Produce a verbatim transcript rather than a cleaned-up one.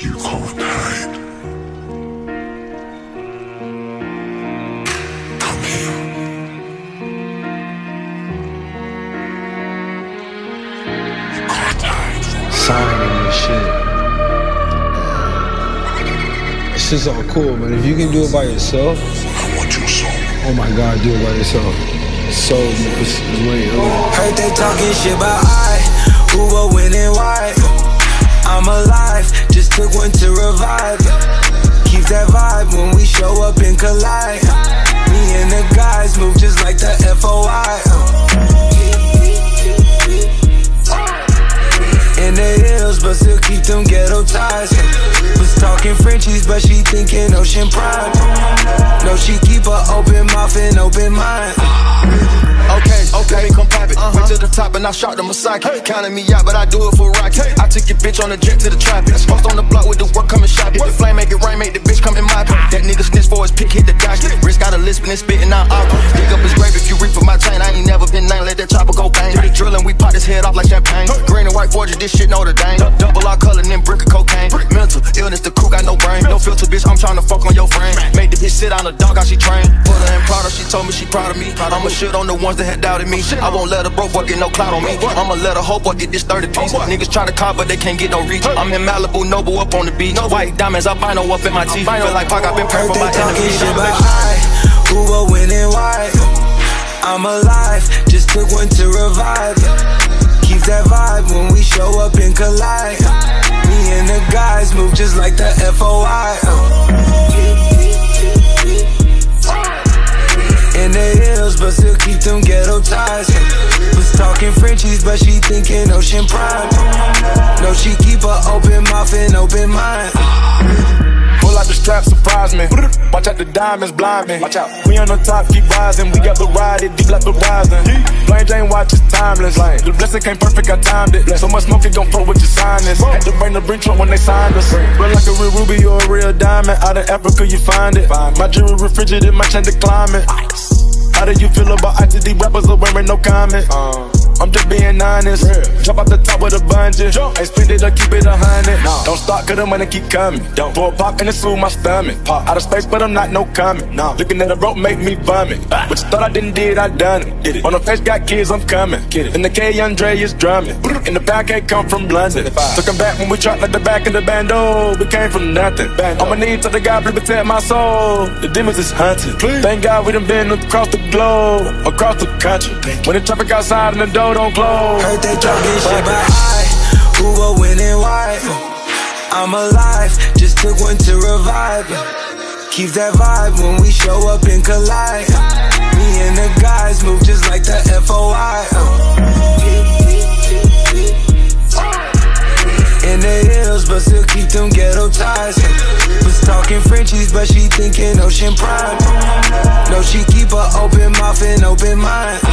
You can't hide. Come here. You can't hide. Signing and shit. It's just all cool, man. If you can do it by yourself, I want your soul. oh my God, do it by yourself. So it's, it's way over. Heard they talking shit about I, who will win and why. I'm alive, just took one to revive. Keep that vibe when we show up and collide. Me and the guys move just like the F O I. In the hills, but still keep them ghetto ties. Was talking Frenchies, but she thinking Ocean Prime. No, she keep her open mouth and open mind. Okay, okay, come pop it. Uh-huh. Went to the top and I shot the Masaki. Hey. Counting me out, but I do it for Rocky. Hey. I took your bitch on the jet to the tropics. Post on the block with the work, come and shop it. The flame make it rain, make the bitch come in my pocket. That nigga snitch for his pick, hit the docket. Wrist got a lisp and spitting out awkward. Dig up his grave if you reap for my chain. I ain't never been named, let that chopper go bang. Do the drilling, we pop his head off like champagne. Green and white forges, this shit Notre Dame. Double our color, then brick of cocaine. Mental illness, the crew got no brain. No filter, bitch, I'm trying to fuck on your frame. Made the bitch sit on the dog, how she trained. Put her in Prada, she told me she proud of me. I'ma shit on the ones that had doubted me. I won't let a broke boy get no clout on me. I'ma let a hoe boy get this thirty piece. Niggas try to cop, but they can't get no reach. I'm in Malibu, Noble up on the beach. White diamonds, albino up in my teeth. Feel like Pac, I've been praying for my enemies. Shit about I, who will win and why. I'm alive, just took one to revive. Keep that vibe when we show up and collide. Me and the guys move just like the F O I. In the hills, but still keep them ghetto ties. Was talking Frenchies, but she thinking Ocean Prime. No, she keep her open mouth and open mind. Pull out the strap, surprise me. Watch out the diamonds, blind me. Watch out, we on the top, keep rising. We got the ride, it deep like the rising. Plain Jane watch is timeless. The blessing came perfect, I timed it. So much smoke, it gon' flow with your signings. Had to bring the brink truck when they signed us. Look like a real ruby or a real diamond. Out in Africa, you find it. My jewelry refrigerated, my chain to climate. How do you feel about I T D rappers are wearing no comment? Uh, I'm just being honest. Real. Jump off the top with a bungee. Jump. Ain't spend it or keep it a hundred. No. Don't stop cause the money keep coming. Don't pour a pop and it's through my stomach. Pop. Out of space but I'm not no comment. No. Looking at a rope make me vomit. Ah. What you thought I didn't did, I done it. Did it. On the face got kids, I'm coming. Get it. In the K, Andre is drumming. And the pancake come from London. Took him back when we dropped like the back of the bando. We came from nothing. Bando. On my knees to the God, please protect my soul. The demons is hunted. Please. Thank God we done been across the globe, across the country. When the traffic outside and the door don't close. Heard they talking shit about I, who will win and why. I'm alive, just took one to revive. Keep that vibe when we show up and collide. Me and the guys move just like the F O I. In the hills, but still keep them ghetto ties. Was talking Frenchies, but she thinking Ocean Prime. No, she keep her open mouth and open mind.